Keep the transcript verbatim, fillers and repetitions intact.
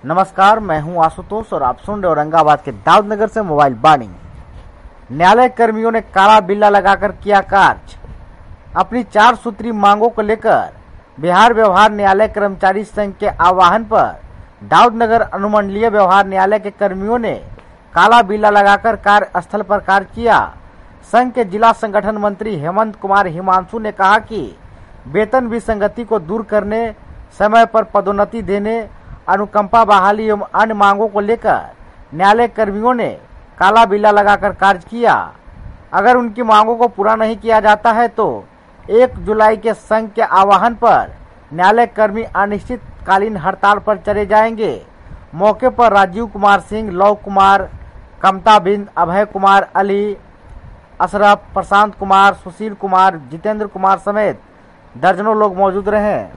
नमस्कार, मैं हूं आशुतोष और आप सुन रहे औरंगाबाद के दाऊदनगर से मोबाइल बानी। न्यायालय कर्मियों ने काला बिल्ला लगाकर किया कार्य। अपनी चार सूत्री मांगों को लेकर बिहार व्यवहार न्यायालय कर्मचारी संघ के आह्वान पर दाऊदनगर अनुमंडलीय व्यवहार न्यायालय के कर्मियों ने काला बिल्ला लगाकर कार्यस्थल पर कार्य किया। संघ के जिला संगठन मंत्री हेमंत कुमार हिमांशु ने कहा कि वेतन विसंगति को दूर करने, समय पर पदोन्नति देने, अनुकंपा बहाली एवं अन्य मांगों को लेकर न्यायालय कर्मियों ने काला बिल्ला लगाकर कार्य किया। अगर उनकी मांगों को पूरा नहीं किया जाता है तो एक जुलाई के संघ के आह्वान पर न्यायालय कर्मी अनिश्चितकालीन हड़ताल पर चले जाएंगे। मौके पर राजीव कुमार सिंह, लव कुमार, कमता बिंद, अभय कुमार, अली, अशरफ, प्रशांत कुमार, सुशील कुमार, जितेंद्र कुमार समेत दर्जनों लोग मौजूद रहे।